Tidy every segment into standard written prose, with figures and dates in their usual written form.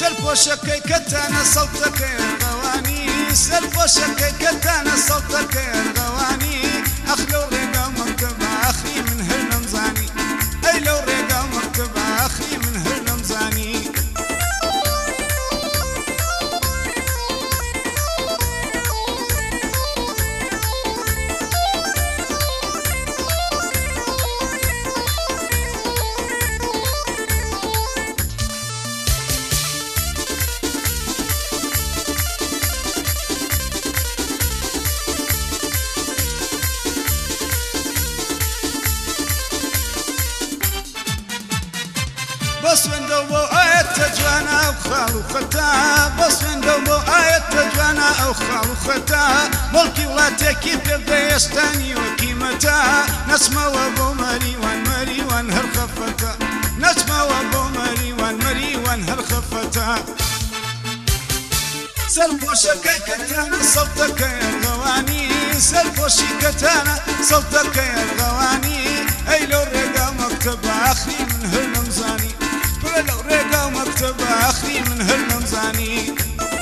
سلفوشكي كتانا صوتك الغواني سلفوشكي كتانا صوتك الغواني أخلو رقا مكتب أخي من هالنمزاني أي لو رقا مكتب أخي من هالنمزاني بس من دوبو آية تجوانا وخال وختا بس من دوبو آية تجوانا أو خال وختا ملكي ولاتي كيف يبدا يستاني وكيمتا نسمة وابو مريوان هالخفتا نسمة وابو مريوان هالخفتا سلفوشكي كتانا صوتك يا الغواني سلفوشي كتانا صوتك يا الغواني أي لو رقا مكتب آخري من هالنمزاني لو رقا مكتب آخري من هالنمزاني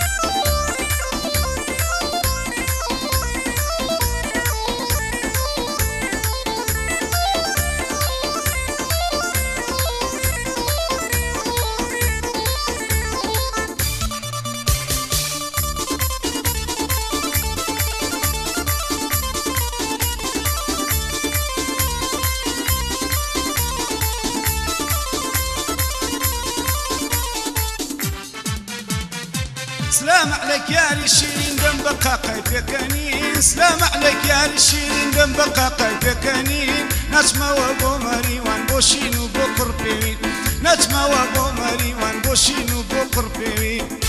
سلام عليك يا للشيرين دم بقى كيف كنين سلام عليك يا للشيرين دم بقى كيف كنين نجمة وابو مريوان بوشين وبو قربين نجمة وابو مريوان بوشين وبو قربين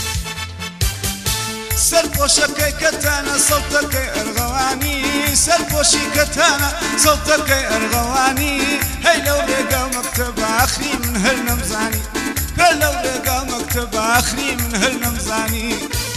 سلفوشكي كتانا صوتك الغواني سلفوشي كتانا صوتك الغواني هي لو رقا مكتب آخري من هالنمزاني لو رقا مكتب آخري من هالنمزاني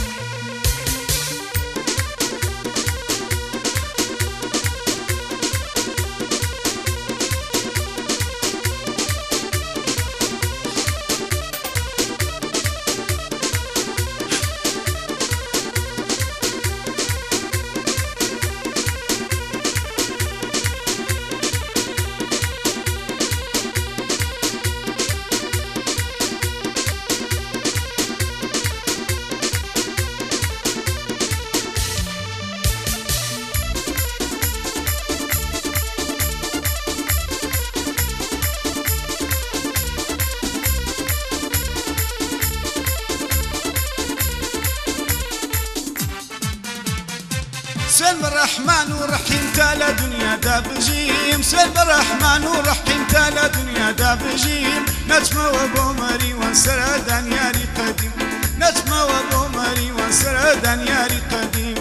سلم الرحمن ورحيم تالا دنيا دابجيم سلم الرحمن ورحيم تالا دنيا دابجيم نجمة وابو مريوان سردان ياري قديم نجمة وابو مريوان سردان ياري قديم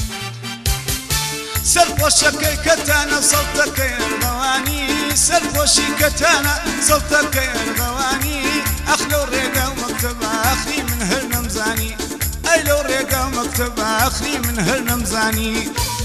سلفوشكي كتانا صوتك يا الغواني سلفوشي كتانا صوتك يا الغواني أخلو رقا ومكتب آخري من هالنمزاني أي لو رقا مكتب آخري من هالنمزاني